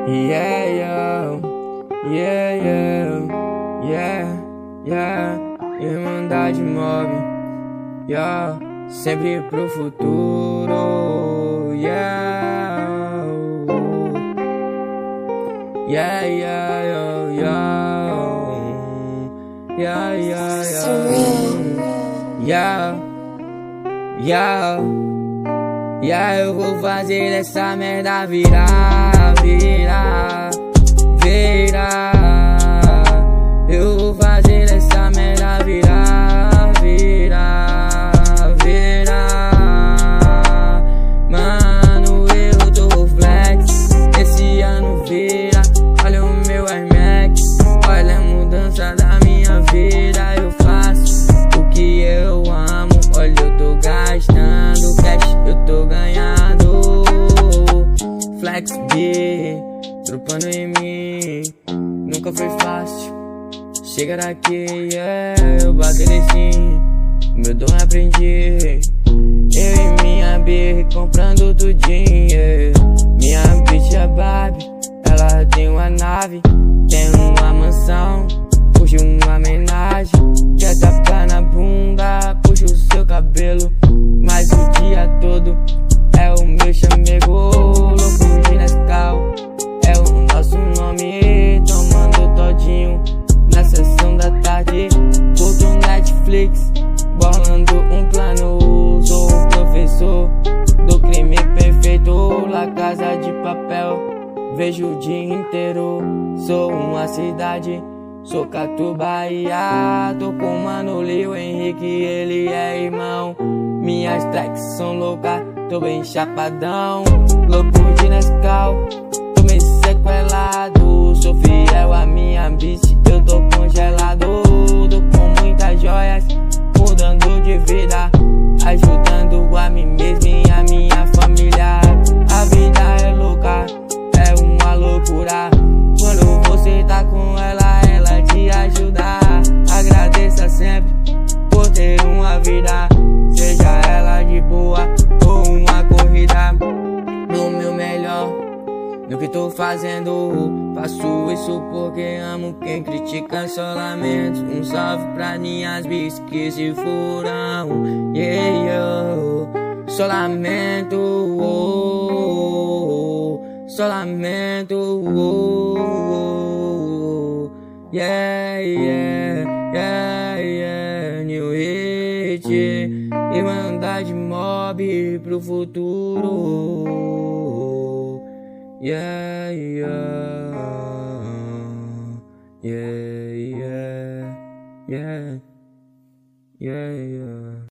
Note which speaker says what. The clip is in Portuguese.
Speaker 1: Yeah, yeah, yeah, yeah, yeah, yeah. Irmandade Mob, yeah. Sempre pro futuro, yeah. Yeah, yeah, yeah, yeah, yeah, yeah, yeah, yeah. Eu vou fazer essa merda virar, virar, virar. Eu vou fazer essa merda virar, virar, virar. Mano, eu tô flex, esse ano vira. Olha o meu Air Max, olha a mudança da minha vida. Eu faço o que eu amo, olha eu tô gastando cash, eu tô ganhando. Flex B, tropando em mim, nunca foi fácil chegar aqui, yeah. Eu batalhei sim, meu dom aprendi. Eu e minha B comprando tudinho, yeah. Minha bitch é Barbie, ela tem uma nave, tem uma mansão, puxa uma homenagem. Quer tapar na bunda, puxa o seu cabelo, mas o dia todo é o meu chamego. Louco de Nescau é o nosso nome, tomando todinho na sessão da tarde. Curto Netflix, bolando um plano. Sou o professor do crime perfeito, La Casa de Papel, vejo o dia inteiro. Sou uma cidade, sou Catu, Bahia. Tô com o Mano Leo Henrique, ele é irmão. Minhas tracks são loucas, tô bem chapadão. Louco de Nescau, tô meio sequelado. Sou fiel à minha bitch, eu tô congelado. Tô com muitas joias, mudando de vida, ajudando a mim mesmo e a minha família. A vida é louca, é uma loucura. Quando você tá com ela, ela te ajuda. Agradeça sempre por ter uma vida, seja ela de boa ou uma corrida. No meu melhor, no que tô fazendo, faço isso porque amo. Quem critica só lamento. Um salve pra minhas bis que se foram, yeah, yo. Só lamento, oh, só lamento, oh, yeah, yeah, yeah, yeah. New Hit, Irmandade Mob pro futuro, yeah, yeah, yeah, yeah, yeah, yeah, yeah.